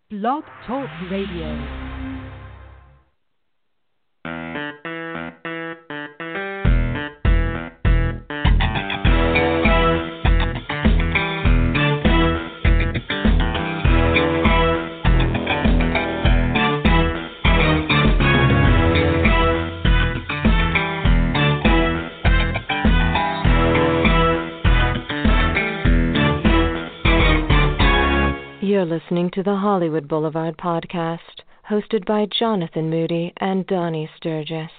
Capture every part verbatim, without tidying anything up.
Blog Talk Radio. You're listening to the Hollywood Boulevard podcast, hosted by Jonathan Moody and Donnie Sturgis.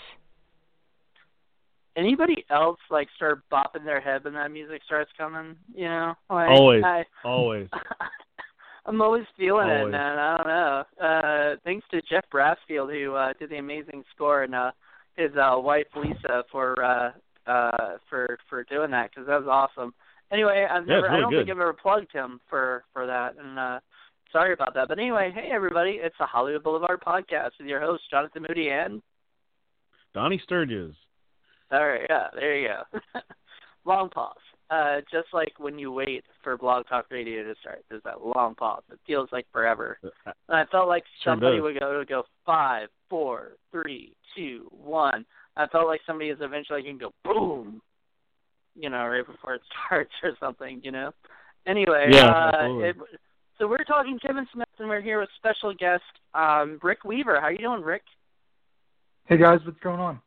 Anybody else like start bopping their head when that music starts coming? You know, like, always, I, always. I'm always feeling always. it, man. I don't know. Uh, thanks to Jeff Brassfield who uh, did the amazing score, and uh, his uh, wife Lisa for uh, uh, for for doing that, because that was awesome. Anyway, I've Yeah, never, really I don't good. think I've ever plugged him for, for that, and uh, sorry about that. But anyway, hey everybody, it's the Hollywood Boulevard podcast with your host Jonathan Moody and Donnie Sturgis. All right, yeah, there you go. Long pause, uh, just like when you wait for Blog Talk Radio to start. There's that long pause. It feels like forever. And I felt like Sure somebody does. would go, would go five, four, three, two, one. I felt like somebody is eventually going to go boom. You know, right before it starts or something, you know. Anyway, Yeah, uh, absolutely. it, so we're talking Kevin Smith, and we're here with special guest um, Rick Weaver. How you doing, Rick? Hey guys, what's going on?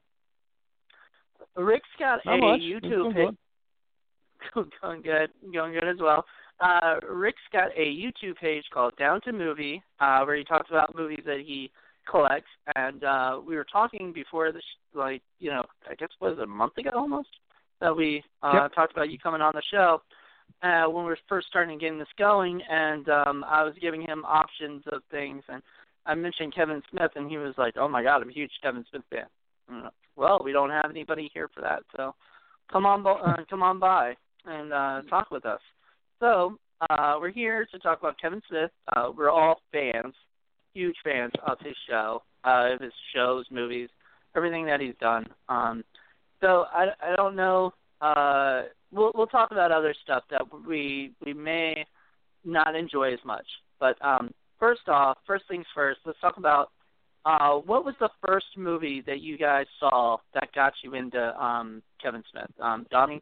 Rick's got Not a much. YouTube It's page. Going good, going good as well. Uh, Rick's got a YouTube page called Down to Movie, uh, where he talks about movies that he collects. And uh, we were talking before this, like, you know, I guess what was it, a month ago almost, that we uh, Yep. talked about you coming on the show uh, when we were first starting getting this going. And um, I was giving him options of things, and I mentioned Kevin Smith, and he was like, "Oh my God, I'm a huge Kevin Smith fan." I'm like, well, we don't have anybody here for that, so come on, bo- uh, come on by and uh, talk with us. So uh, we're here to talk about Kevin Smith. Uh, we're all fans, huge fans of his show, uh, of his shows, movies, everything that he's done. Um, so I, I don't know. Uh, we'll we'll talk about other stuff that we we may not enjoy as much. But um, first off, first things first, let's talk about uh, what was the first movie that you guys saw that got you into um, Kevin Smith? Um, Donnie?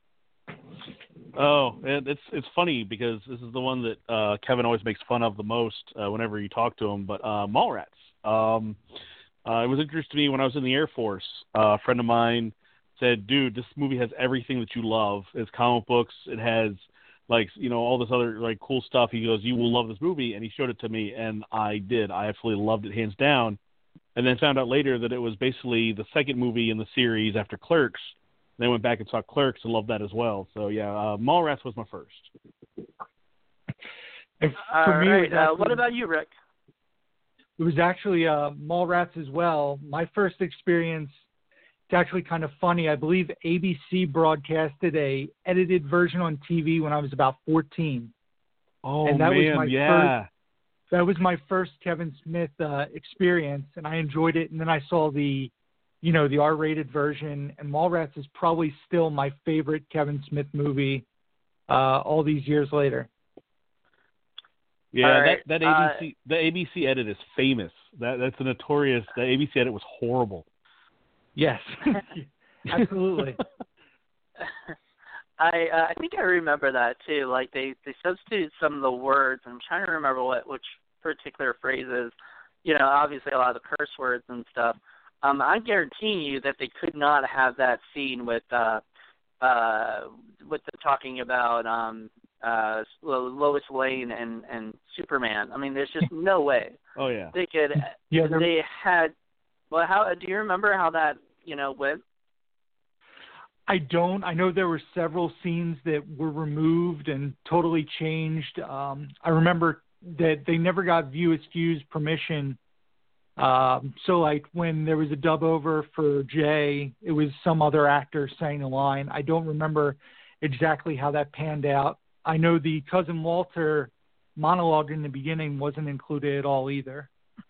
Oh, and it's it's funny because this is the one that uh, Kevin always makes fun of the most uh, whenever you talk to him. But uh, Mallrats. Um, uh, it was interesting to me when I was in the Air Force. Uh, a friend of mine said, "Dude, this movie has everything that you love. It's comic books. It has like you know all this other like cool stuff." He goes, "You will love this movie," and he showed it to me, and I did. I absolutely loved it, hands down. And then found out later that it was basically the second movie in the series after Clerks. Then went back and saw Clerks and loved that as well. So yeah, uh, Mallrats was my first. And All for me, right. it was Uh, actually, what about you, Rick? it was actually uh, Mallrats as well. My first experience, it's actually kind of funny. I believe A B C broadcasted a edited version on T V when I was about fourteen. Oh And that was man, my yeah. That was my first Kevin Smith uh, experience, and I enjoyed it. And then I saw the, you know, the R-rated version, and Mallrats is probably still my favorite Kevin Smith movie uh, all these years later. Yeah, All right, that that uh, A B C the A B C edit is famous. That that's a notorious. The A B C edit was horrible. Yes, absolutely. I uh, I think I remember that too. Like they, they substituted some of the words. I'm trying to remember what which particular phrases. You know, obviously a lot of the curse words and stuff. Um, I'm guaranteeing you that they could not have that scene with uh, uh, with the talking about um, uh, Lois Lane and, and Superman. I mean, there's just no way Oh yeah. they could. Yeah, there- they had. Well, how do you remember how that you know went? I don't. I know there were several scenes that were removed and totally changed. Um, I remember that they never got View Askew's permission. Um, so, like, when there was a dub over for Jay, it was some other actor saying a line. I don't remember exactly how that panned out. I know the Cousin Walter monologue in the beginning wasn't included at all either.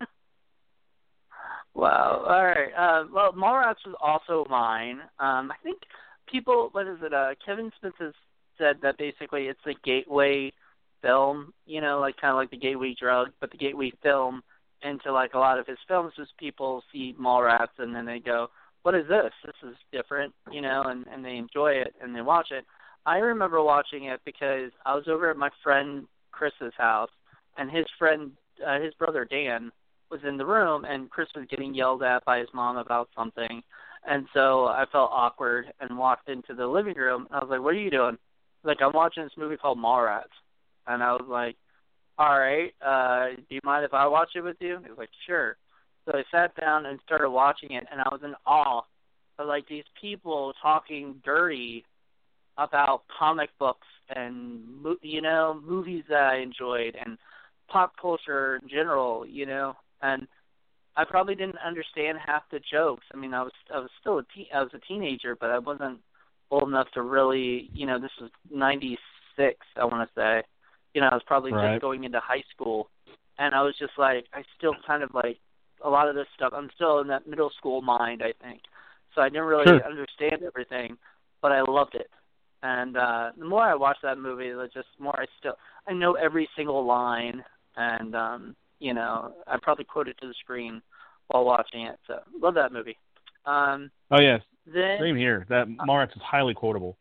Wow. All right. Uh, well, Mallrats was also mine. Um, I think people, what is it, uh, Kevin Smith has said that basically it's the gateway film, you know, like kind of like the gateway drug, but the gateway film into like a lot of his films is people see Mallrats and then they go, what is this? This is different, you know, and, and they enjoy it and they watch it. I remember watching it because I was over at my friend Chris's house, and his friend, uh, his brother Dan, was in the room, and Chris was getting yelled at by his mom about something. And so I felt awkward and walked into the living room. I was like, what are you doing? Like, I'm watching this movie called Mallrats. And I was like, all right, uh, do you mind if I watch it with you? He was like, sure. So I sat down and started watching it, and I was in awe of, like, these people talking dirty about comic books and, you know, movies that I enjoyed and pop culture in general, you know. And I probably didn't understand half the jokes. I mean, I was I was still a teen, I was a teenager, but I wasn't old enough to really, you know, this was ninety-six, I want to say. You know, I was probably right. just going into high school, and I was just like, I still kind of like a lot of this stuff. I'm still in that middle school mind, I think. So I didn't really sure. understand everything, but I loved it. And uh, the more I watched that movie, the just more I still I know every single line, and um, you know, I probably quote it to the screen while watching it. So love that movie. Um, oh yes, then, same here. That Mallrats is highly quotable.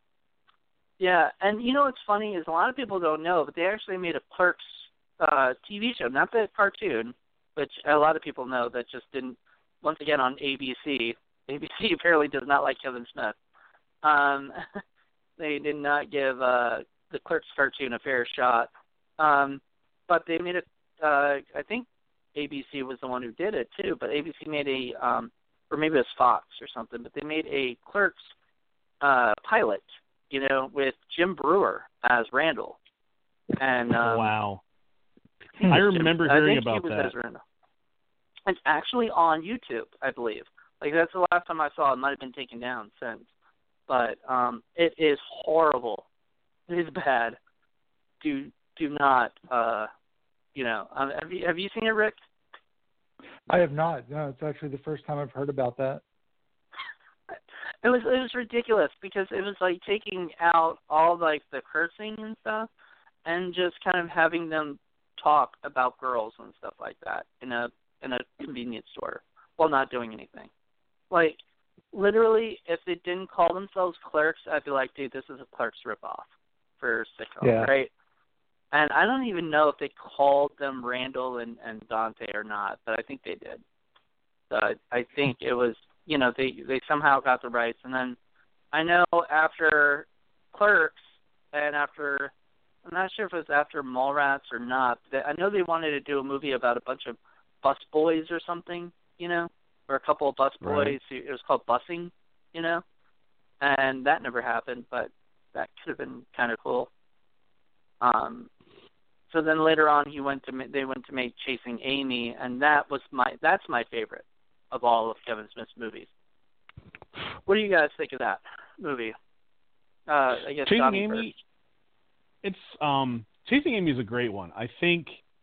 Yeah, and you know what's funny is a lot of people don't know, but they actually made a Clerks uh, T V show, not the cartoon, which a lot of people know that just didn't. Once again on A B C, A B C apparently does not like Kevin Smith. Um, They did not give uh, the Clerks cartoon a fair shot. Um, but they made it, uh, I think A B C was the one who did it too, but A B C made a, um, or maybe it was Fox or something, but they made a Clerks uh, pilot, you know, with Jim Brewer as Randall. And um, wow. I remember Jim, hearing I think about he was that. As Randall. It's actually on YouTube, I believe. Like, that's the last time I saw it. It might have been taken down since. But um, it is horrible. It is bad. Do do not, uh, you know. Um, have you have you seen it, Rick? I have not. No, it's actually the first time I've heard about that. It was it was ridiculous because it was like taking out all like the cursing and stuff, and just kind of having them talk about girls and stuff like that in a in a convenience store while not doing anything. Like, literally, if they didn't call themselves Clerks, I'd be like, dude, this is a Clerks ripoff for sitcom, yeah. right? And I don't even know if they called them Randall and, and Dante or not, but I think they did. So I, I think it was, you know, they they somehow got the rights. And then I know after Clerks and after, I'm not sure if it was after Mallrats or not, but I know they wanted to do a movie about a bunch of bus boys or something, you know? Or a couple of bus boys. Right. Who, it was called Busing, you know, and that never happened. But that could have been kind of cool. Um, so then later on, he went to they went to make Chasing Amy, and that was my that's my favorite of all of Kevin Smith's movies. What do you guys think of that movie? Uh, I guess Chasing Donnie Amy. first. It's um, Chasing Amy is a great one. I think.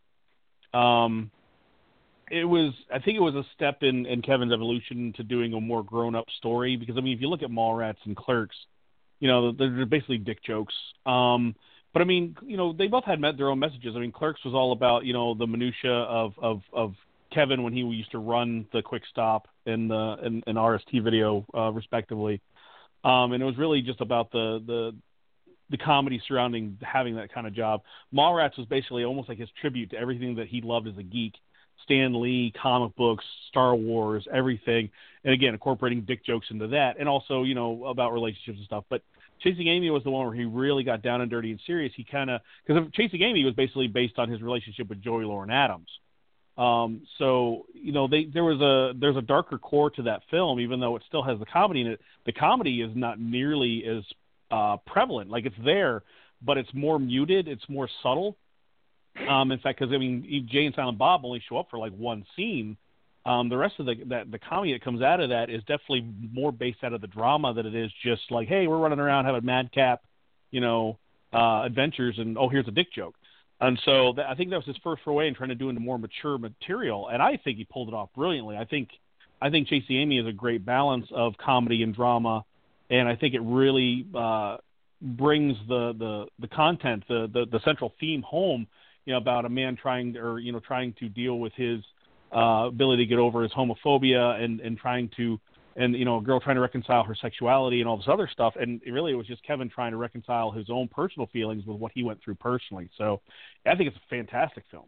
Um, It was, I think it was a step in, in Kevin's evolution to doing a more grown-up story because, I mean, if you look at Mallrats and Clerks, you know, they're, they're basically dick jokes. Um, but, I mean, you know, they both had met their own messages. I mean, Clerks was all about, you know, the minutia of, of, of Kevin when he used to run the Quick Stop and the and, and R S T Video, uh, respectively. Um, and it was really just about the, the the comedy surrounding having that kind of job. Mallrats was basically almost like his tribute to everything that he loved as a geek. Stan Lee, comic books, Star Wars, everything. And again, incorporating dick jokes into that and also, you know, about relationships and stuff. But Chasing Amy was the one where he really got down and dirty and serious. He kind of, because Chasing Amy was basically based on his relationship with Joey Lauren Adams. Um, so, you know, they, there was a, there's a darker core to that film, even though it still has the comedy in it. The comedy is not nearly as uh, prevalent. Like, it's there, but it's more muted. It's more subtle. Um, in fact, because, I mean, Jay and Silent Bob only show up for, like, one scene. Um, the rest of the that, the comedy that comes out of that is definitely more based out of the drama than it is just like, hey, we're running around having madcap, you know, uh, adventures, and, oh, here's a dick joke. And so that, I think that was his first foray in trying to do into more mature material, and I think he pulled it off brilliantly. I think I think Chasing Amy is a great balance of comedy and drama, and I think it really uh, brings the, the, the content, the, the, the central theme home, you know, about a man trying or, you know, trying to deal with his uh, ability to get over his homophobia and, and trying to, and, you know, a girl trying to reconcile her sexuality and all this other stuff. And it really, it was just Kevin trying to reconcile his own personal feelings with what he went through personally. So I think it's a fantastic film.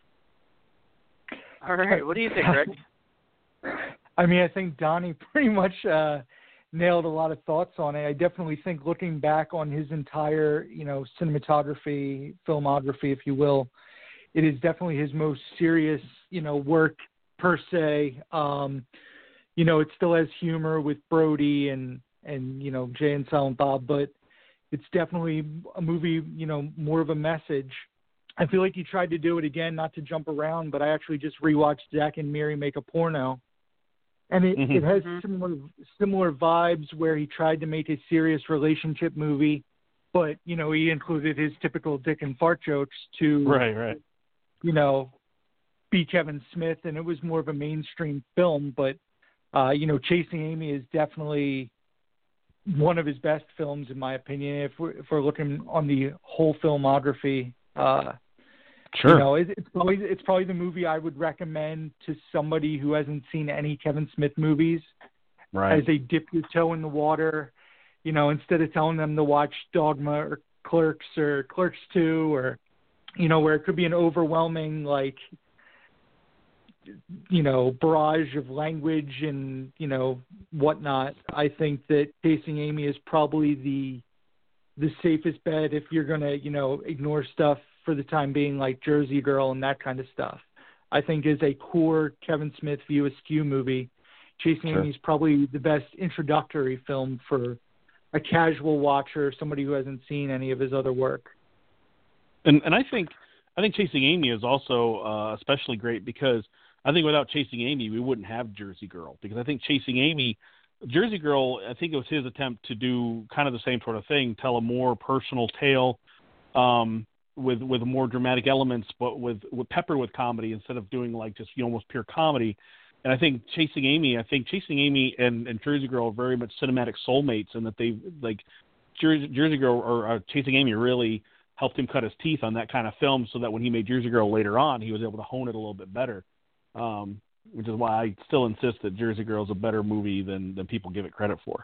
All right. What do you think, Rick? I mean, I think Donnie pretty much uh, nailed a lot of thoughts on it. I definitely think looking back on his entire, you know, cinematography, filmography, if you will, it is definitely his most serious, you know, work per se. Um, you know, it still has humor with Brody and, and, you know, Jay and Silent Bob, but it's definitely a movie, you know, more of a message. I feel like he tried to do it again, not to jump around, but I actually just rewatched Zack and Miri Make a Porno. And it, mm-hmm. it has similar similar vibes where he tried to make a serious relationship movie, but, you know, he included his typical dick and fart jokes to, right, right. you know, be Kevin Smith, and it was more of a mainstream film, but, uh, you know, Chasing Amy is definitely one of his best films, in my opinion, if we're, if we're looking on the whole filmography. Uh, sure. You know, it, it's probably it's probably the movie I would recommend to somebody who hasn't seen any Kevin Smith movies. Right. As they dip your toe in the water, you know, instead of telling them to watch Dogma or Clerks or Clerks two, or, you know, where it could be an overwhelming, like, you know, barrage of language and, you know, whatnot. I think that Chasing Amy is probably the the safest bet if you're going to, you know, ignore stuff for the time being, like Jersey Girl and that kind of stuff. I think is a core Kevin Smith View Askew movie. Chasing sure. Amy is probably the best introductory film for a casual watcher, somebody who hasn't seen any of his other work. And and I think I think Chasing Amy is also uh, especially great because I think without Chasing Amy, we wouldn't have Jersey Girl, because I think Chasing Amy, Jersey Girl, I think it was his attempt to do kind of the same sort of thing, tell a more personal tale um, with with more dramatic elements, but with, with peppered with comedy instead of doing like just, you know, almost pure comedy. And I think Chasing Amy, I think Chasing Amy and, and Jersey Girl are very much cinematic soulmates, and that they like Jersey, Jersey Girl or uh, Chasing Amy really helped him cut his teeth on that kind of film, so that when he made Jersey Girl later on, he was able to hone it a little bit better. Um, which is why I still insist that Jersey Girl is a better movie than, than people give it credit for.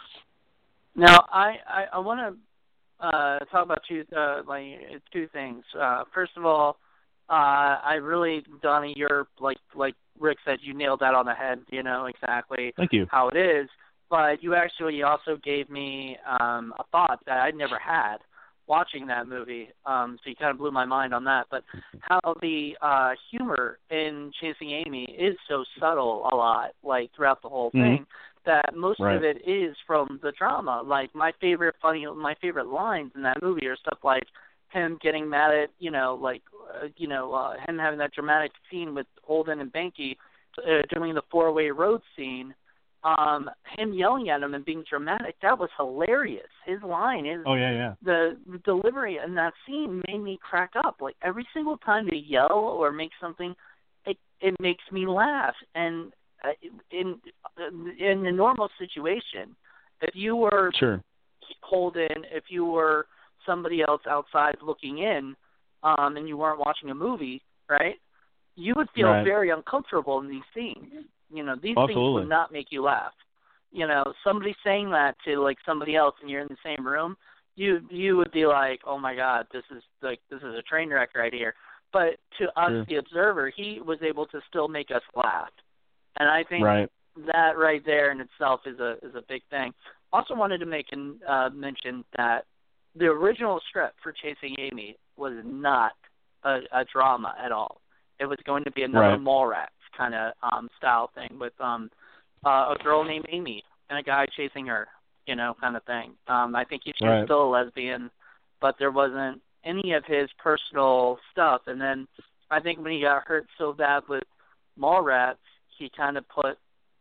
Now, I, I, I want to uh, talk about two uh, like two things. Uh, first of all, uh, I really, Donnie, you're like like Rick said, you nailed that on the head. You know exactly Thank you. how it is. But you actually also gave me um, a thought that I'd never had watching that movie, um, so you kind of blew my mind on that. But how the uh, humor in Chasing Amy is so subtle a lot, like throughout the whole mm-hmm. thing, that most right. of it is from the drama. Like my favorite funny, my favorite lines in that movie are stuff like him getting mad at, you know, like, uh, you know, uh, him having that dramatic scene with Holden and Banky uh, doing the four-way road scene. Um, him yelling at him and being dramatic, that was hilarious. His line is oh yeah, yeah. The, the delivery in that scene made me crack up. Like every single time they yell or make something, it it makes me laugh. And uh, in in a normal situation, if you were sure. Holden, if you were somebody else outside looking in, um, and you weren't watching a movie, right? You would feel right. very uncomfortable in these scenes. You know, these Absolutely. things would not make you laugh. You know, somebody saying that to like somebody else and you're in the same room, you you would be like, oh my God, this is like this is a train wreck right here. But to us, sure. the observer, he was able to still make us laugh, and I think right. that right there in itself is a is a big thing. Also wanted to make an uh, mention that the original script for Chasing Amy was not a, a drama at all. It was going to be another right. Mallrats kind of um, style thing with um, uh, a girl named Amy and a guy chasing her, you know, kind of thing. Um, I think he was right. still a lesbian, but there wasn't any of his personal stuff. And then I think when he got hurt so bad with Mallrats, he kind of put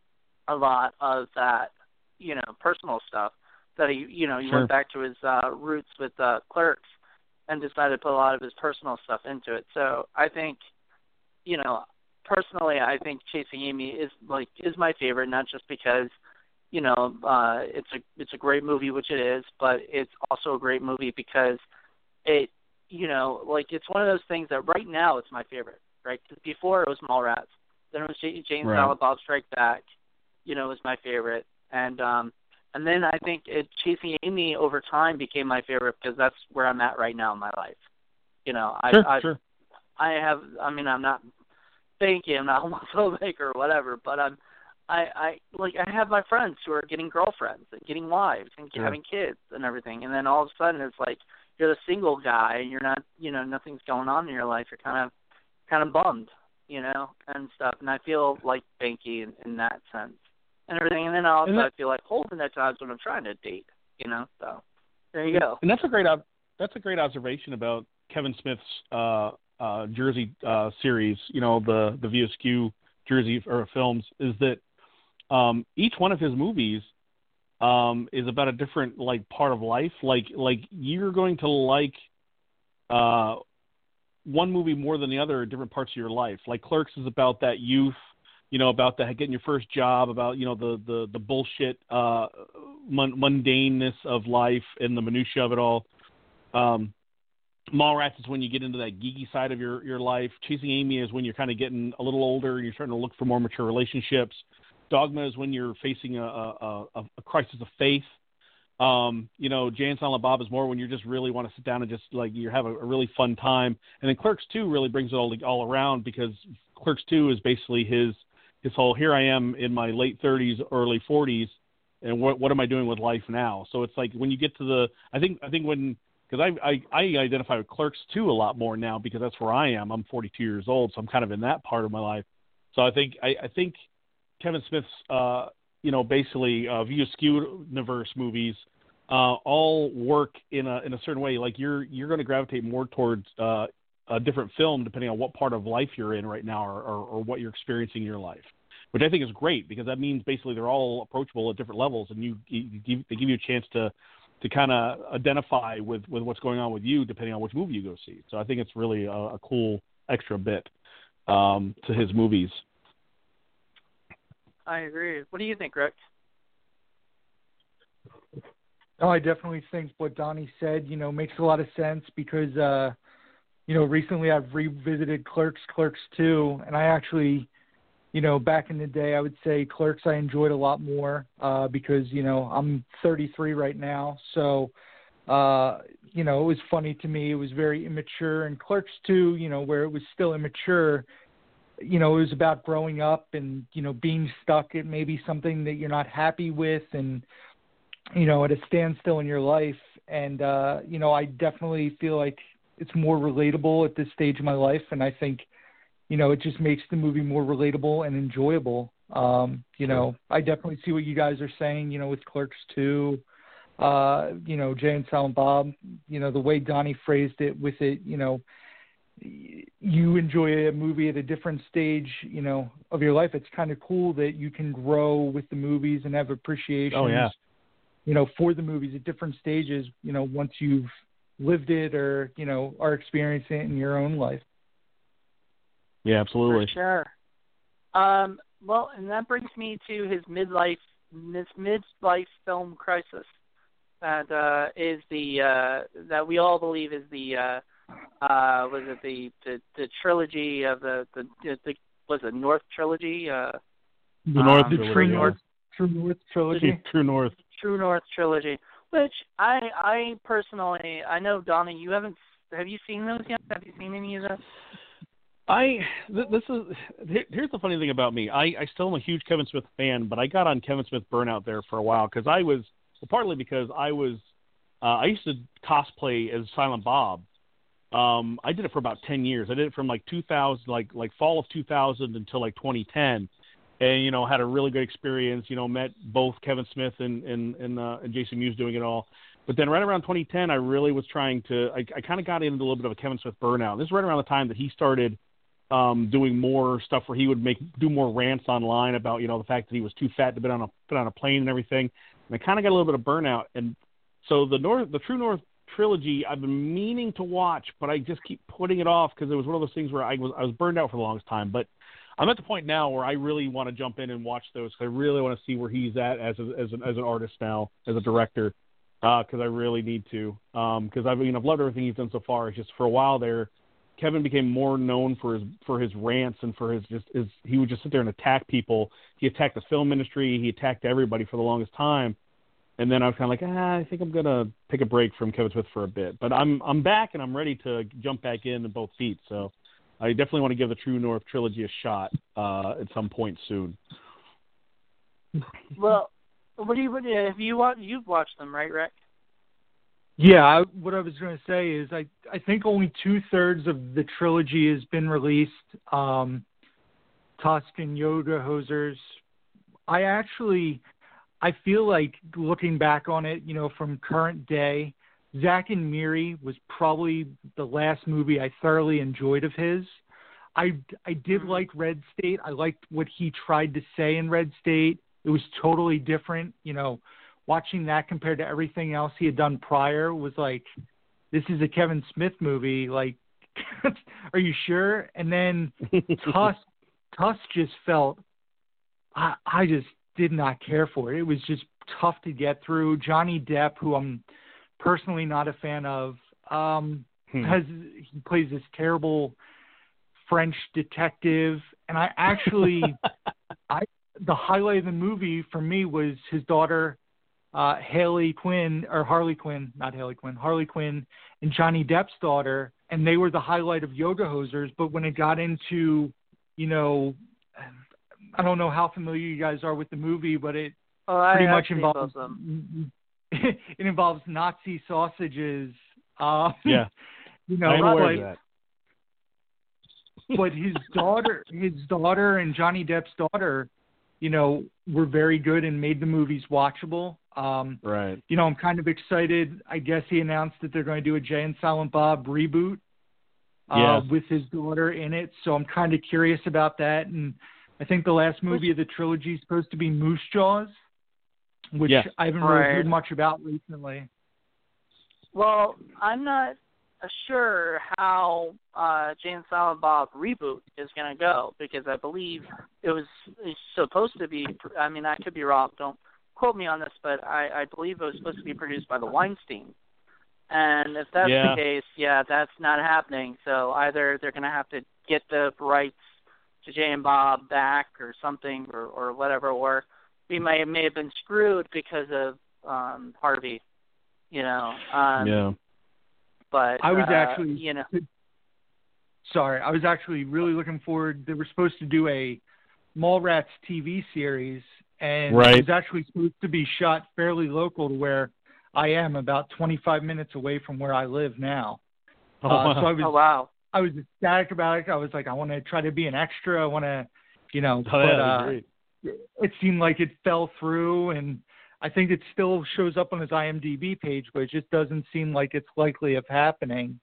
a lot of that, you know, personal stuff that he, you know, he sure. went back to his uh, roots with uh, Clerks and decided to put a lot of his personal stuff into it. So I think, you know, personally, I think Chasing Amy is like is my favorite, not just because, you know, uh, it's a it's a great movie, which it is, but it's also a great movie because it, you know, like it's one of those things that right now it's my favorite, right? 'Cause before it was Mallrats, then it was Jane and Right. Silent Bob Strike Back, you know, was my favorite, and um, and then I think it, Chasing Amy over time became my favorite because that's where I'm at right now in my life. You know, I Sure, I, sure. I have, I mean, I'm not thinking, I'm not homophobic or whatever, but I'm, I, I like I have my friends who are getting girlfriends and getting wives and Sure. having kids and everything, and then all of a sudden it's like you're the single guy and you're not, you know, nothing's going on in your life. You're kind of, kind of bummed, you know, and stuff. And I feel like Banky in, in that sense and everything. And then also And that, I feel like Holden at times when I'm trying to date, you know. So there you go. And that's a great ob- that's a great observation about Kevin Smith's uh, uh, Jersey uh, series. You know, the the View Askew Jersey or films is that um, each one of his movies um, is about a different like part of life. Like like you're going to like uh, one movie more than the other at different parts of your life. Like Clerks is about that youth, you know, about the getting your first job, about, you know, the the the bullshit uh, mun- mundaneness of life and the minutia of it all. Um, Mallrats is when you get into that geeky side of your, your life. Chasing Amy is when you're kind of getting a little older and you're starting to look for more mature relationships. Dogma is when you're facing a, a, a, a crisis of faith. Um, you know, Jay and Silent Bob is more when you just really want to sit down and just like you have a, a really fun time. And then Clerks two really brings it all all around because Clerks two is basically his his whole here I am in my late thirties, early forties, and what what am I doing with life now? So it's like when you get to the I think I think when because I, I I identify with Clerks two a lot more now because that's where I am. I'm forty-two years old, so I'm kind of in that part of my life. So I think I, I think Kevin Smith's uh, you know basically uh, View Askew universe movies uh, all work in a in a certain way. Like you're you're going to gravitate more towards uh, a different film depending on what part of life you're in right now or, or, or what you're experiencing in your life, which I think is great because that means basically they're all approachable at different levels, and you, you give, they give you a chance to. to kind of identify with, with what's going on with you depending on which movie you go see. So I think it's really a, a cool extra bit um, to his movies. I agree. What do you think, Rick? Oh, I definitely think what Donnie said, you know, makes a lot of sense because, uh, you know, recently I've revisited Clerks, Clerks two, and I actually, you know, back in the day, I would say Clerks I enjoyed a lot more uh, because, you know, I'm thirty-three right now. So, uh, you know, it was funny to me. It was very immature. And Clerks two, you know, where it was still immature, you know, it was about growing up and, you know, being stuck at maybe something that you're not happy with and, you know, at a standstill in your life. And, uh, you know, I definitely feel like it's more relatable at this stage of my life. And I think, you know, it just makes the movie more relatable and enjoyable. Um, you Sure. know, I definitely see what you guys are saying, you know, with Clerks two, uh, you know, Jay and Silent Bob, you know, the way Donnie phrased it with it, you know, you enjoy a movie at a different stage, you know, of your life. It's kind of cool that you can grow with the movies and have appreciations, Oh, yeah. you know, for the movies at different stages, you know, once you've lived it or, you know, are experiencing it in your own life. Yeah, absolutely. For sure. Um, well, and that brings me to his midlife, this midlife film crisis that uh, is the uh, that we all believe is the uh, uh, was it the, the the trilogy of the the, the was it North trilogy? Uh, The North um, trilogy. True yeah. North, True North trilogy. True North. True North trilogy, which I I personally I know Donnie, you haven't have you seen those yet? Have you seen any of those? I th- this is here, here's the funny thing about me. I, I still am a huge Kevin Smith fan, but I got on Kevin Smith burnout there for a while because I was well, partly because I was uh, I used to cosplay as Silent Bob. Um, I did it for about ten years. I did it from like two thousand, like like fall of two thousand until like twenty ten, and you know had a really good experience. You know, met both Kevin Smith and and and, uh, and Jason Mewes doing it all. But then right around twenty ten, I really was trying to. I, I kind of got into a little bit of a Kevin Smith burnout. This is right around the time that he started. Um, doing more stuff where he would make do more rants online about you know the fact that he was too fat to be on a put on a plane and everything, and I kind of got a little bit of burnout. And so the North, the True North trilogy, I've been meaning to watch, but I just keep putting it off because it was one of those things where I was I was burned out for the longest time. But I'm at the point now where I really want to jump in and watch those. Cause I really want to see where he's at as a, as an as an artist now, as a director, because uh, I really need to. Because um, I've you know I've loved everything he's done so far. It's just for a while there, Kevin became more known for his for his rants and for his just his he would just sit there and attack people. He attacked the film industry. He attacked everybody for the longest time. And then I was kind of like, ah, I think I'm gonna take a break from Kevin Smith for a bit. But I'm I'm back and I'm ready to jump back in in both feet. So I definitely want to give the True North trilogy a shot uh, at some point soon. Well, what do you what do you, have you watched? You've watched them, right, Rick? Yeah, I, what I was going to say is I I think only two thirds of the trilogy has been released. Um, Tusk and Yoga Hosers. I actually. I feel like looking back on it, you know, from current day, Zack and Miri was probably the last movie I thoroughly enjoyed of his. I, I did like Red State. I liked what he tried to say in Red State. It was totally different. You know, watching that compared to everything else he had done prior was like, this is a Kevin Smith movie. Like, are you sure? And then Tusk, Tusk just felt, I, I just, did not care for it. It was just tough to get through. Johnny Depp, who I'm personally not a fan of, um, hmm. has he plays this terrible French detective, and I actually, I the highlight of the movie for me was his daughter, uh, Haley Quinn or Harley Quinn, not Haley Quinn, Harley Quinn, and Johnny Depp's daughter, and they were the highlight of Yoga Hosers. But when it got into, you know, I don't know how familiar you guys are with the movie, but it oh, pretty I much involves them. it involves Nazi sausages. Uh, yeah, you know, I'm aware of but, that. but his daughter, his daughter, and Johnny Depp's daughter, you know, were very good and made the movies watchable. Um, right. You know, I'm kind of excited. I guess he announced that they're going to do a Jay and Silent Bob reboot uh, yeah. with his daughter in it. So I'm kind of curious about that. And I think the last movie of the trilogy is supposed to be Moose Jaws, which yeah. I haven't right. really heard much about recently. Well, I'm not sure how uh, Jay and Silent Bob reboot is going to go, because I believe it was it's supposed to be, I mean, I could be wrong, don't quote me on this, but I, I believe it was supposed to be produced by the Weinstein. And if that's yeah. the case, yeah, that's not happening. So either they're going to have to get the rights to Jay and Bob back or something, or, or whatever, or we may may have been screwed because of um, Harvey, you know. Um, yeah. But I was uh, actually, you know, sorry, I was actually really looking forward. They were supposed to do a Mallrats T V series, and right. it was actually supposed to be shot fairly local to where I am, about twenty-five minutes away from where I live now. Oh, uh, wow. So I was, oh wow. I was ecstatic about it. I was like, I want to try to be an extra. I want to, you know, Oh, but yeah, uh, great. it seemed like it fell through, and I think it still shows up on his IMDb page, but it just doesn't seem like it's likely of happening.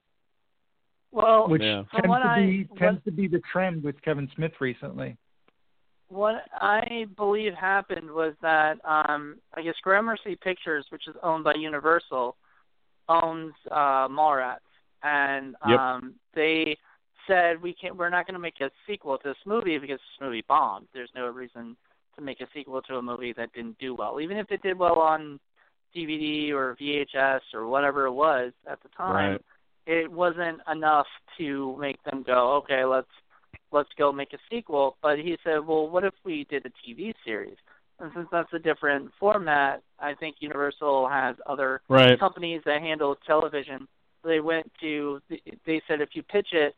Well, which yeah. tends what to be I, tends what, to be the trend with Kevin Smith recently. What I believe happened was that um, I guess Gramercy Pictures, which is owned by Universal, owns uh, Mallrats, and Yep. um, they said we can't. We're not going to make a sequel to this movie because this movie bombed. There's no reason to make a sequel to a movie that didn't do well, even if it did well on D V D or V H S or whatever it was at the time. Right. It wasn't enough to make them go, okay, let's let's go make a sequel. But he said, well, what if we did a T V series? And since that's a different format, I think Universal has other right. companies that handle television. They went to, they said if you pitch it,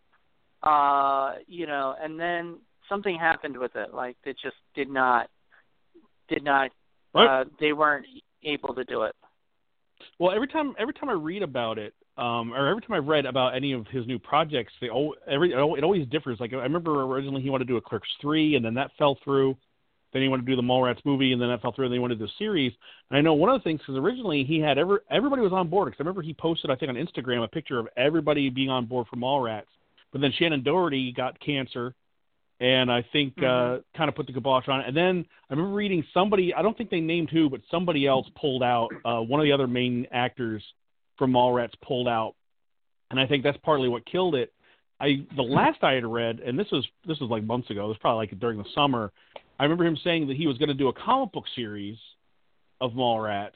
uh, you know, and then something happened with it. Like it just did not, did not, uh, they weren't able to do it. Well, every time every time I read about it, um, or every time I've read about any of his new projects, they all, every it always differs. Like I remember originally he wanted to do a Clerks three, and then that fell through. Then he wanted to do the Mallrats movie, and then that fell through. And then he wanted to do the series. And I know one of the things because originally he had every everybody was on board. Because I remember he posted, I think, on Instagram a picture of everybody being on board for Mallrats. But then Shannon Doherty got cancer, and I think mm-hmm. uh, kind of put the kibosh on it. And then I remember reading somebody, I don't think they named who, but somebody else pulled out. Uh, one of the other main actors from Mallrats pulled out. And I think that's partly what killed it. I the last I had read, and this was this was like months ago. It was probably like during the summer. I remember him saying that he was going to do a comic book series of Mallrats.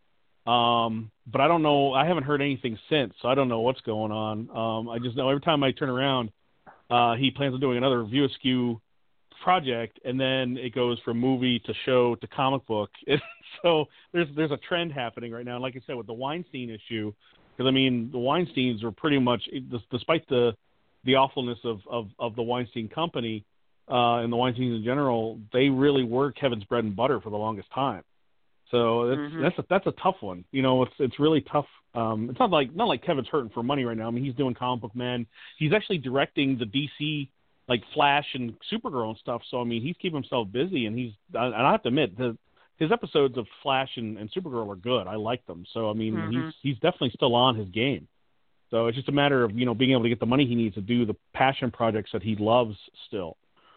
Um, but I don't know. I haven't heard anything since, so I don't know what's going on. Um, I just know every time I turn around, uh, he plans on doing another View Askew project, and then it goes from movie to show to comic book. So there's there's a trend happening right now. And like I said, with the Weinstein issue, because I mean the Weinsteins are pretty much, despite the the awfulness of of, of the Weinstein Company uh, and the Weinsteins in general, they really were Kevin's bread and butter for the longest time. So that's mm-hmm. that's a that's a tough one. You know, it's it's really tough. Um, it's not like not like Kevin's hurting for money right now. I mean, he's doing Comic Book Men. He's actually directing the D C like Flash and Supergirl and stuff. So I mean, he's keeping himself busy, and he's and I have to admit the his episodes of Flash and, and Supergirl are good. I like them. So I mean, mm-hmm. he's he's definitely still on his game. So it's just a matter of, you know, being able to get the money he needs to do the passion projects that he loves still.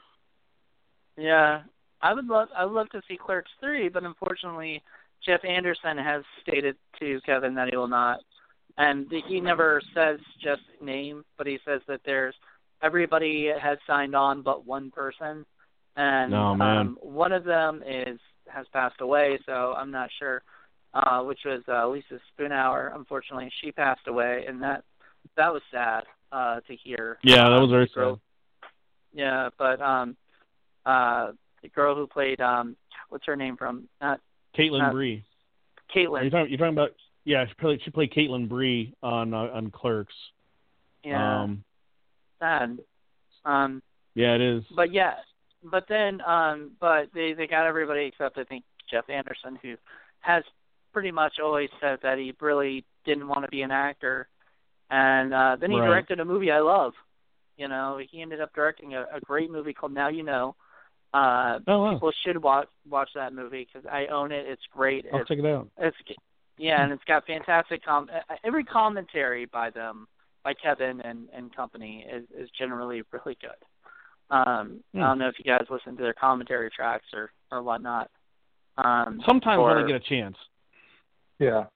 Yeah. I would love I would love to see Clerks three, but unfortunately Jeff Anderson has stated to Kevin that he will not. And he never says Jeff's name, but he says that there's everybody has signed on but one person. And oh, man. Um, one of them is has passed away, so I'm not sure, uh, which was uh, Lisa Spoonhour. Unfortunately, she passed away, and that that was sad uh, to hear. Yeah, that was very sad. Yeah, but um, uh, the girl who played, um, what's her name from? Uh, Caitlin uh, Bree. Caitlin. You're talking, you're talking about, yeah, she played, she played Caitlin Bree on uh, on Clerks. Yeah. Um, sad. Um, yeah, it is. But yeah, but then, um, but they, they got everybody except I think Jeff Anderson, who has pretty much always said that he really didn't want to be an actor. And uh, then he right. directed a movie I love. You know, he ended up directing a, a great movie called Now You Know. Uh, oh, wow. People should watch watch that movie because I own it. It's great. I'll it's, check it out. It's yeah, and it's got fantastic com. Every commentary by them, by Kevin and, and company, is is generally really good. Um, hmm. I don't know if you guys listen to their commentary tracks or or whatnot. Um, Sometimes or, when I get a chance. Yeah.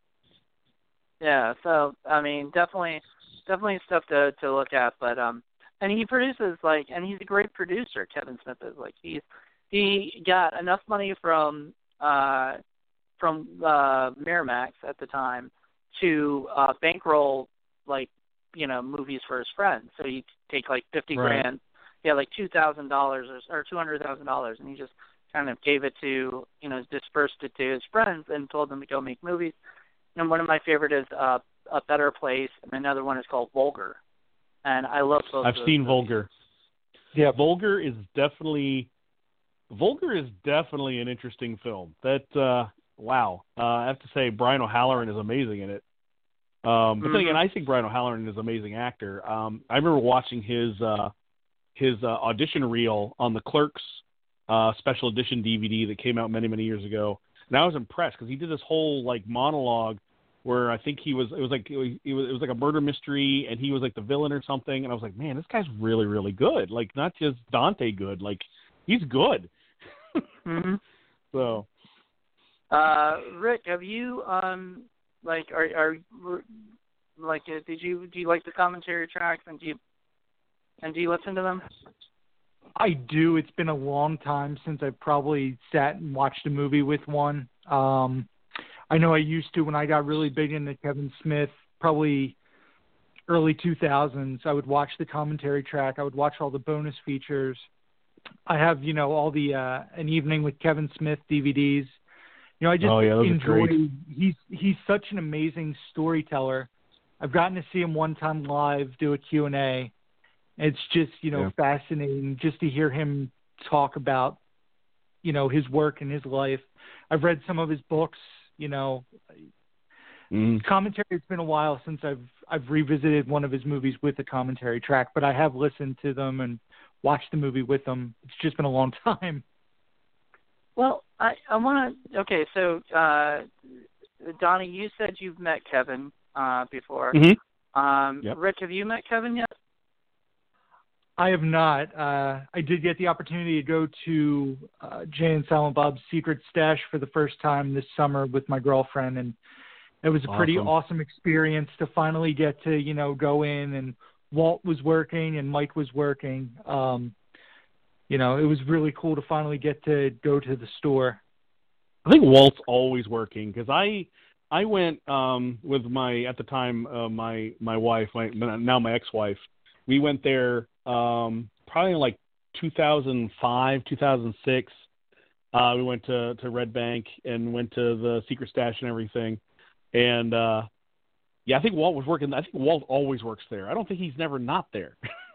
Yeah. So I mean, definitely, definitely stuff to to look at, but um. And he produces, like, and he's a great producer, Kevin Smith is. Like, he's, he got enough money from uh, from uh, Miramax at the time to uh, bankroll, like, you know, movies for his friends. So he'd take, like, fifty right. grand. He had, like, two thousand dollars or, or two hundred thousand dollars, and he just kind of gave it to, you know, dispersed it to his friends and told them to go make movies. And one of my favorite is uh, A Better Place, and another one is called Vulgar. And I love both. I've seen movies. Vulgar. Yeah, Vulgar is definitely Vulgar is definitely an interesting film. That uh, wow, uh, I have to say Brian O'Halloran is amazing in it. Um, but mm-hmm. then again, I think Brian O'Halloran is an amazing actor. Um, I remember watching his uh, his uh, audition reel on the Clerks uh, special edition D V D that came out many many years ago, and I was impressed because he did this whole like monologue. Where I think he was, it was like it was, it was like a murder mystery, and he was like the villain or something. And I was like, man, this guy's really, really good. Like not just Dante good, like he's good. mm-hmm. So, uh, Rick, have you um like are are like uh, did you do you like the commentary tracks and do you and do you listen to them? I do. It's been a long time since I probably sat and watched a movie with one. Um, I know I used to when I got really big into Kevin Smith, probably early two thousands. I would watch the commentary track. I would watch all the bonus features. I have, you know, all the uh, An Evening with Kevin Smith D V Ds. You know, I just oh, yeah, enjoy. He's he's such an amazing storyteller. I've gotten to see him one time live do a Q and A. It's just, you know, yeah. fascinating just to hear him talk about, you know, his work and his life. I've read some of his books. You know, mm. commentary, it's been a while since I've I've revisited one of his movies with a commentary track, but I have listened to them and watched the movie with them. It's just been a long time. Well, I, I want to, okay, so, uh, Donnie, you said you've met Kevin uh, before. Mm-hmm. Um, yep. Rick, have you met Kevin yet? I have not. Uh, I did get the opportunity to go to uh, Jay and Silent Bob's Secret Stash for the first time this summer with my girlfriend, and it was a pretty awesome, awesome experience to finally get to, you know, go in and Walt was working and Mike was working. Um, you know, it was really cool to finally get to go to the store. I think Walt's always working because I I went um, with my at the time uh, my my wife, my now my ex-wife. We went there um, probably in like two thousand five, two thousand six. Uh, we went to, to Red Bank and went to the Secret Stash and everything. And uh, yeah, I think Walt was working. I think Walt always works there. I don't think he's never not there.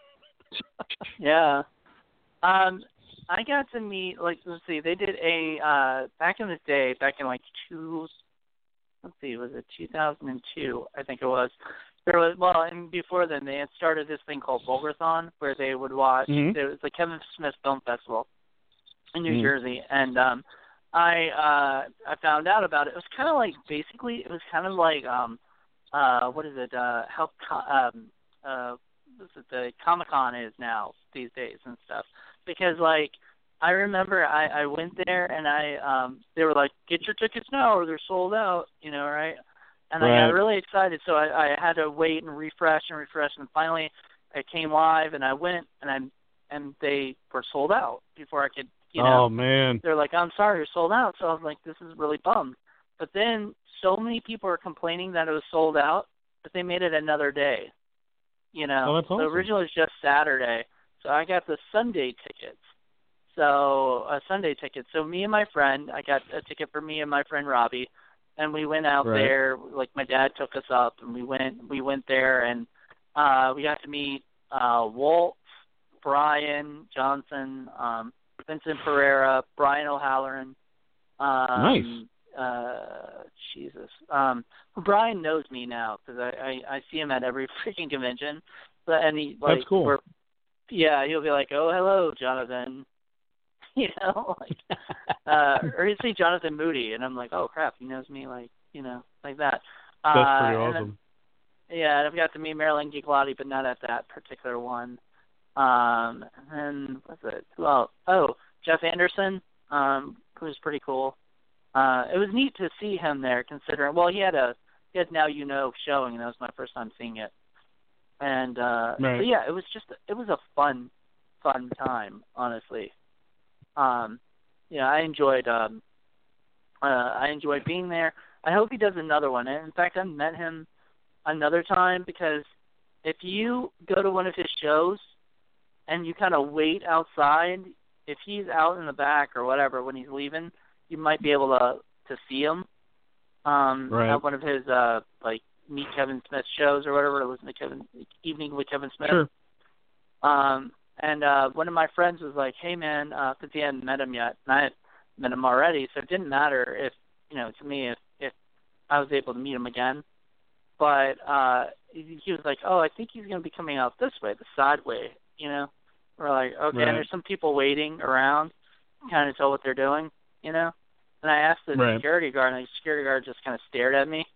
Yeah. Um, I got to meet, like, let's see, they did a, uh, back in the day, back in like two, let's see, was it two thousand two, I think it was. There was, well, and before then, they had started this thing called Vulgarthon, where they would watch, Mm-hmm. it was the Kevin Smith Film Festival in New Mm-hmm. Jersey, and um, I uh, I found out about it. It was kind of like, basically, it was kind of like, um, uh, what is it, uh, how, um, uh, what is it, the Comic-Con is now these days and stuff. Because, like, I remember I, I went there and I um they were like, get your tickets now or they're sold out, you know, right? And Right. I got really excited, so I, I had to wait and refresh and refresh, and finally I came live and I went and I and they were sold out before I could, you know. Oh man. They're like, I'm sorry, you're sold out. So I was like, this is really bummed. But then so many people are complaining that it was sold out, but they made it another day. You know, Oh, that's awesome. so originally it was just Saturday. So I got the Sunday tickets. So a Sunday ticket. So me and my friend, I got a ticket for me and my friend Robbie, and we went out Right. there. Like my dad took us up, and we went. We went there, and uh, we got to meet uh, Walt, Brian Johnson, um, Vincent Pereira, Brian O'Halloran. Um, Nice. Uh, Jesus. Um, Brian knows me now because I, I I see him at every freaking convention. But and he like That's cool. we're, yeah, he'll be like, "Oh, hello, Jonathan," you know, like, uh, or he'll say Jonathan Moody, and I'm like, "Oh crap, he knows me," like, you know, like that. That's uh, pretty and awesome. then, yeah, and I've got to meet Marilyn Gigliotti, but not at that particular one. Um, and what's it? Well, oh, Jeff Anderson, um, who was pretty cool. Uh, it was neat to see him there, considering, well, he had a he had Now You Know showing, and that was my first time seeing it. And uh, Right. so yeah, it was just it was a fun, fun time, honestly. Um, yeah, I enjoyed um, uh, I enjoyed being there. I hope he does another one. And in fact, I met him another time because if you go to one of his shows and you kind of wait outside, if he's out in the back or whatever when he's leaving, you might be able to to see him um, Right. at one of his uh, like Meet Kevin Smith shows or whatever, or listen to Kevin Evening with Kevin Smith. Sure. Um, and uh, one of my friends was like, "Hey man," because he hadn't met him yet, and I had met him already, so it didn't matter if you know to me if if I was able to meet him again. But uh, he, he was like, "Oh, I think he's going to be coming out this way, the side way," you know. We're like, "Okay," Right. and there's some people waiting around, kind of tell what they're doing, you know. And I asked the Right. security guard, and the security guard just kind of stared at me.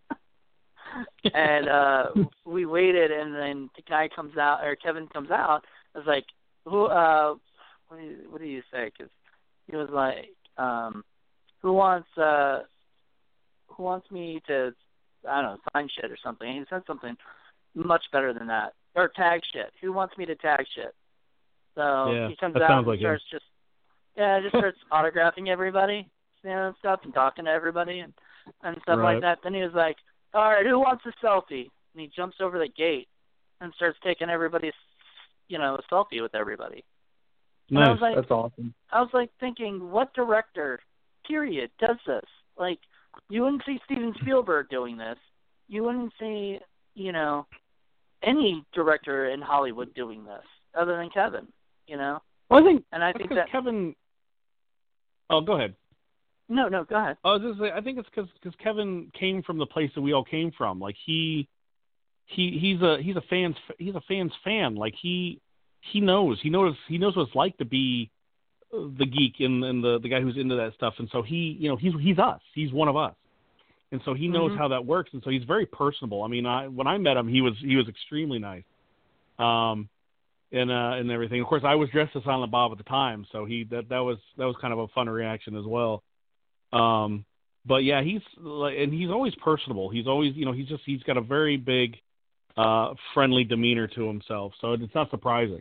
And uh, we waited, and then the guy comes out, or Kevin comes out. I was like, "Who? Uh, what do you, what do you say?" Because he was like, um, "Who wants? Uh, who wants me to? I don't know, sign shit or something." And he said something much better than that, or tag shit. Who wants me to tag shit? So Yeah, he comes that out sounds and like him. starts just, yeah, just starts autographing everybody, you know, and stuff, and talking to everybody and and stuff Right. like that. Then he was like, "All right, who wants a selfie?" And he jumps over the gate and starts taking everybody's, you know, a selfie with everybody. And I Nice. was like, That's awesome. I was like thinking, what director, period, does this? Like, you wouldn't see Steven Spielberg doing this. You wouldn't see, you know, any director in Hollywood doing this other than Kevin, you know? Well, I think And I that's think 'cause that, Kevin. Oh, go ahead. no, no, go ahead. I was just say, I think it's because Kevin came from the place that we all came from. Like he, he he's a he's a fan's he's a fan's fan. Like he he knows he knows he knows what it's like to be the geek and, and the the guy who's into that stuff. And so he you know he's he's us. He's one of us. And so he knows Mhm. how that works. And so he's very personable. I mean, I when I met him, he was he was extremely nice. Um, and uh and everything. Of course, I was dressed as Silent Bob at the time, so he that that was that was kind of a fun reaction as well. Um, but yeah, he's like, and he's always personable. He's always, you know, he's just he's got a very big uh, friendly demeanor to himself. So it's not surprising.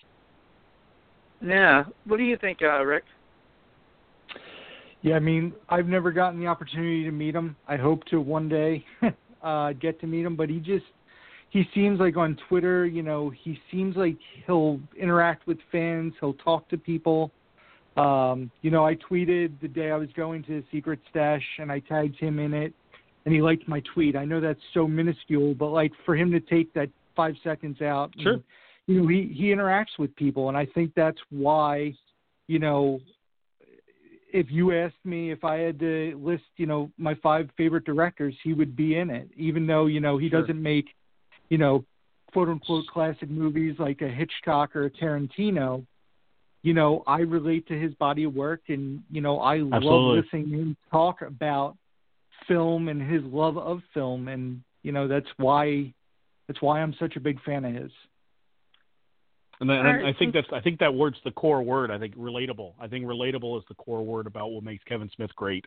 Yeah. What do you think, uh, Rick? Yeah, I mean, I've never gotten the opportunity to meet him. I hope to one day uh, get to meet him, but he just, he seems like on Twitter, you know, he seems like he'll interact with fans, he'll talk to people. Um, you know, I tweeted the day I was going to Secret Stash, and I tagged him in it, and he liked my tweet. I know that's so minuscule, but, like, for him to take that five seconds out, sure. and, you know, he, he interacts with people, and I think that's why, you know, if you asked me if I had to list, you know, my five favorite directors, he would be in it, even though, you know, he sure. doesn't make, you know, quote-unquote classic movies like a Hitchcock or a Tarantino. You know, I relate to his body of work, and, you know, I Absolutely. love listening to him talk about film and his love of film, and, you know, that's why that's why I'm such a big fan of his. And, then, and I think that's I think that word's the core word. I think relatable. I think relatable is the core word about what makes Kevin Smith great.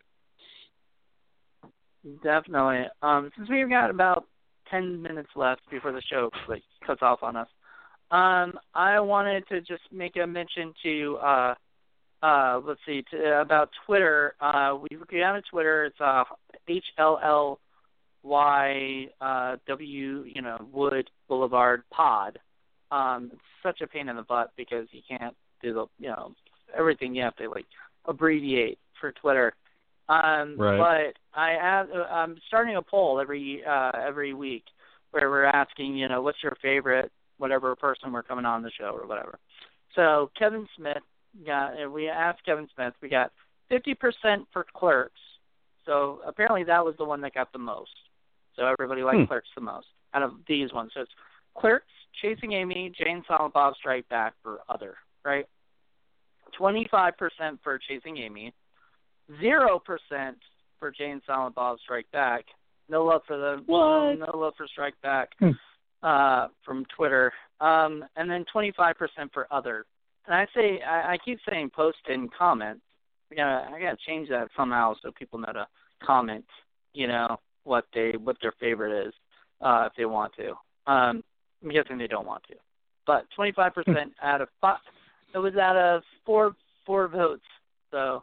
Definitely. Um, since we've got about ten minutes left before the show like cuts off on us, um, I wanted to just make a mention to uh, uh, let's see to, about Twitter. Uh, we we have a Twitter. It's uh, H L L Y uh, W you know Wood Boulevard Pod. Um, it's such a pain in the butt because you can't do the, you know, everything you have to, like, abbreviate for Twitter. Um, right. But I have, I'm starting a poll every uh, every week where we're asking, you know, what's your favorite, whatever person we're coming on the show or whatever. So Kevin Smith, got, we asked Kevin Smith, we got fifty percent for Clerks. So apparently that was the one that got the most. So everybody liked hmm. Clerks the most out of these ones. So it's Clerks, Chasing Amy, Jane Silent Bob Strike Back for other, right? twenty-five percent for Chasing Amy, zero percent for Jane Silent Bob Strike Back. No love for the what? No, no love for Strike Back hmm. uh, from Twitter, um, and then twenty-five percent for other. And I say I, I keep saying post and comment. I gotta I gotta change that somehow so people know to comment. You know what they what their favorite is uh, if they want to. Um, I'm guessing they don't want to. But twenty-five percent out of five, it was out of four four votes. So,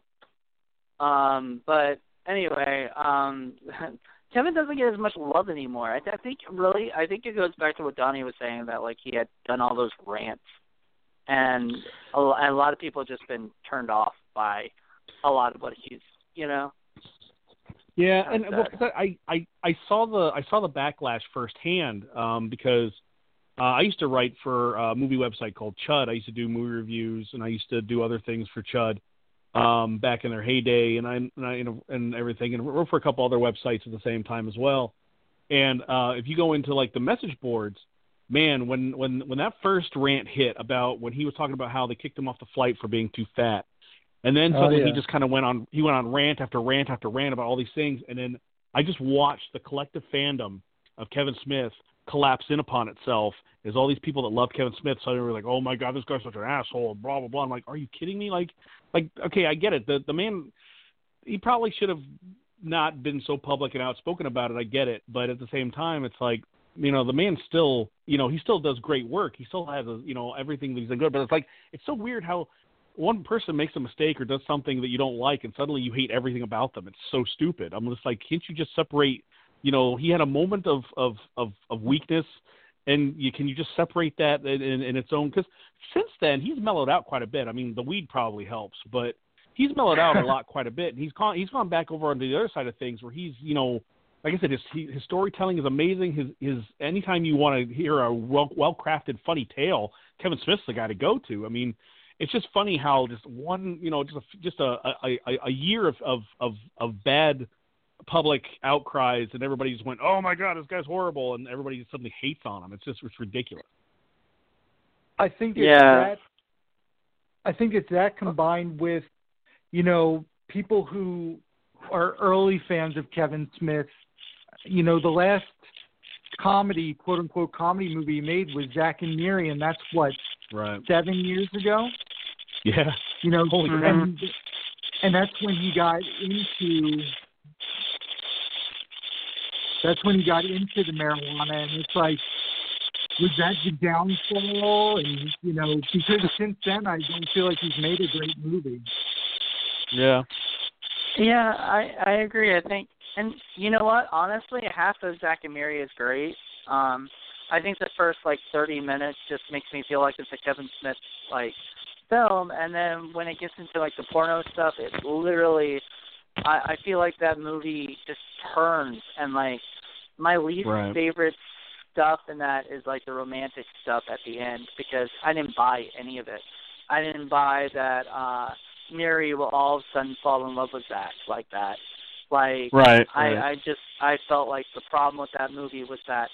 um, but anyway, um, Kevin doesn't get as much love anymore. I, th- I think really, I think it goes back to what Donnie was saying that like he had done all those rants, and a, and a lot of people have just been turned off by a lot of what he's, you know. Yeah, and well, I, I I saw the I saw the backlash firsthand um, because. Uh, I used to write for a movie website called Chud. I used to do movie reviews, and I used to do other things for Chud um, back in their heyday, and I, and, I, you know, and everything, and wrote for a couple other websites at the same time as well. And uh, if you go into like the message boards, man, when when when that first rant hit about when he was talking about how they kicked him off the flight for being too fat, and then suddenly oh, yeah. he just kind of went on he went on rant after rant after rant about all these things, and then I just watched the collective fandom of Kevin Smith collapse in upon itself as all these people that love Kevin Smith suddenly were like, oh my God, this guy's such an asshole, blah, blah, blah. I'm like, are you kidding me? Like, like, okay, I get it. The the man, he probably should have not been so public and outspoken about it. I get it. But at the same time, it's like, you know, the man still, you know, he still does great work. He still has, a, you know, everything that he's good. But it's like, it's so weird how one person makes a mistake or does something that you don't like and suddenly you hate everything about them. It's so stupid. I'm just like, can't you just separate? You know, he had a moment of, of, of, of weakness, and you can you just separate that in, in, in its own? Because since then, he's mellowed out quite a bit. I mean, the weed probably helps, but he's mellowed out a lot quite a bit. And he's gone, he's gone back over on the other side of things where he's, you know, like I said, his, his storytelling is amazing. His, his anytime you want to hear a well, well-crafted, funny tale, Kevin Smith's the guy to go to. I mean, it's just funny how just one, you know, just a, just a, a, a year of, of, of, of bad public outcries and everybody just went, oh my God, this guy's horrible, and everybody just suddenly hates on him. It's just it's ridiculous. I think it's yeah. that I think it's that combined with, you know, people who are early fans of Kevin Smith. You know, the last comedy, quote unquote comedy movie he made was Zack and Miri, and that's what, right. seven years ago? Yeah. You know, Holy and, crap. and that's when he got into That's when he got into the marijuana, and it's like was that the downfall? And, you know, because since then I don't feel like he's made a great movie. Yeah. Yeah, I I agree. I think, and you know what? Honestly, half of Zack and Miri is great. Um, I think the first like thirty minutes just makes me feel like it's a Kevin Smith like film, and then when it gets into like the porno stuff, it literally, I, I feel like that movie just turns, and like my least right. favorite stuff in that is like the romantic stuff at the end, because I didn't buy any of it. I didn't buy that uh Miri will all of a sudden fall in love with Zack like that. Like right, I, right. I just I felt like the problem with that movie was that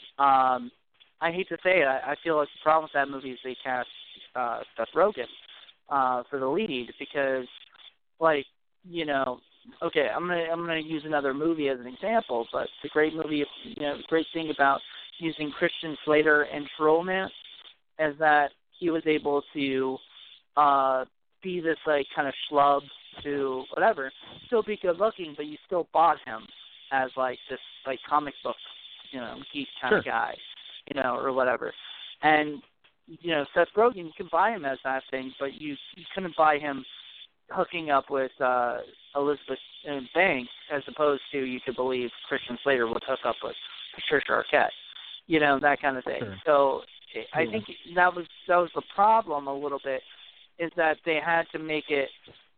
um I hate to say it, I, I feel like the problem with that movie is they cast uh Seth Rogen uh for the lead, because like, you know, okay, I'm gonna I'm gonna use another movie as an example, but the great movie, you know, the great thing about using Christian Slater in True Romance is that he was able to uh be this like kind of schlub to whatever, still be good looking, but you still bought him as like this like comic book, you know, geek kind sure. of guy, you know, or whatever. And you know, Seth Rogen, you can buy him as that thing, but you you couldn't buy him hooking up with uh, Elizabeth Banks, as opposed to you could believe Christian Slater would hook up with Patricia Arquette, you know, that kind of thing. Sure. So I yeah. think that was that was the problem a little bit, is that they had to make it,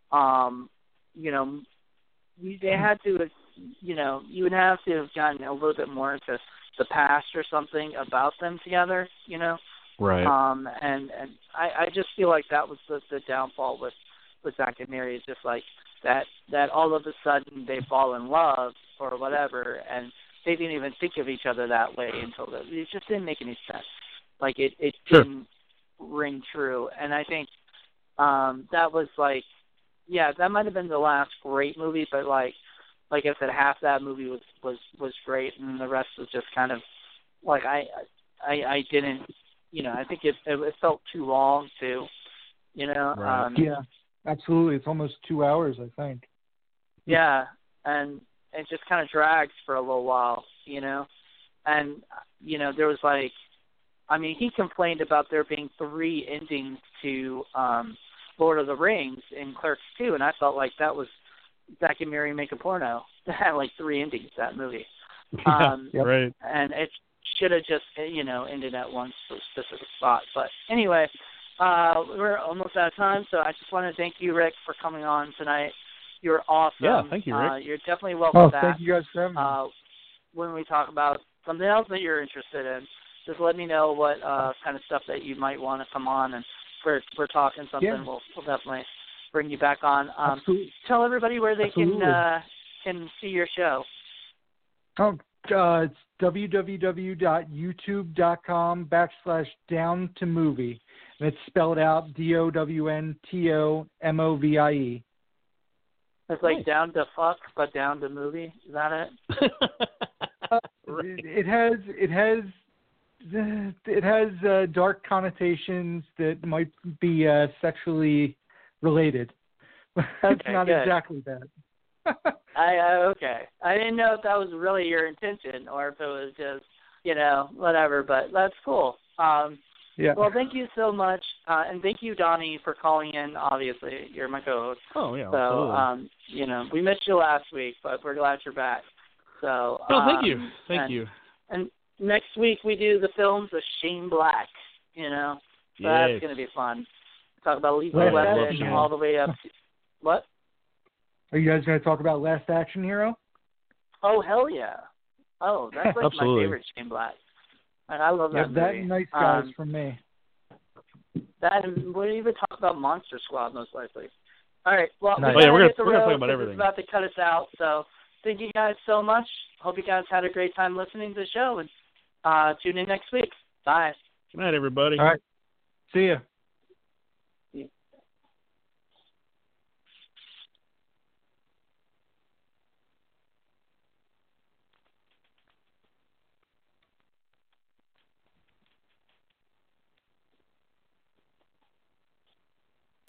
um, you know, they had to, you know, you would have to have gotten a little bit more into the past or something about them together, you know. Right. Um, and and I, I just feel like that was the, the downfall with, with Zack and Miri, is just like that, that all of a sudden they fall in love or whatever, and they didn't even think of each other that way until the, it just didn't make any sense. Like it, it sure. didn't ring true. And I think um, that was like, yeah, that might have been the last great movie, but like, like I said, half that movie was, was, was great, and the rest was just kind of like I, I, I didn't, you know, I think it, it felt too long too, you know. Right. Um, yeah, absolutely. It's almost two hours, I think. Yeah, and it just kind of drags for a little while, you know. And you know, there was like, I mean, he complained about there being three endings to um, Lord of the Rings in Clerks two, and I felt like that was Zack and Miri Make a Porno. That had like three endings, that movie. Yeah, Um, yep. Right. And it should have just, you know, ended at one specific spot. But anyway, uh, we're almost out of time, so I just want to thank you, Rick, for coming on tonight. You're awesome. Yeah, thank you, Rick. Uh, you're definitely welcome Oh, back. thank you guys for having me. Uh, when we talk about something else that you're interested in, just let me know what uh, kind of stuff that you might want to come on, and if we're, we're talking something, Yeah. we'll, we'll definitely bring you back on. Um, Absolutely. tell everybody where they Absolutely. can uh, can see your show. Oh, uh, it's www.youtube.com backslash down to movie. And it's spelled out D O W N T O M O V I E. It's like Nice. down to fuck, but down to movie. Is that it? Uh, Right. it, it has it has it has uh, dark connotations that might be uh, sexually related. It's Okay, not good. exactly that. I uh, okay. I didn't know if that was really your intention or if it was just, you know, whatever. But that's cool. Um, Yeah. Well, thank you so much, uh, and thank you, Donnie, for calling in. Obviously, you're my co-host. Oh yeah. So, absolutely. um, you know, we missed you last week, but we're glad you're back. So, oh, um, thank you. Thank and, you. And next week we do the films of Shane Black. You know, so Yes. that's going to be fun. Talk about Lethal Last Weapon Action all the way up. To, what? Are you guys going to talk about Last Action Hero? Oh hell yeah! Oh, that's like my Absolutely. favorite Shane Black. And I love Yeah, that that movie. and Nice Guys Um, from me. That and we'll even talk about Monster Squad most likely. All right. Well, Nice. we Oh, yeah, gotta we're gonna- hit the we're gonna road talk about 'cause everything. It's about to cut us out. So thank you guys so much. Hope you guys had a great time listening to the show, and uh, tune in next week. Bye. Good night, everybody. All right. See ya.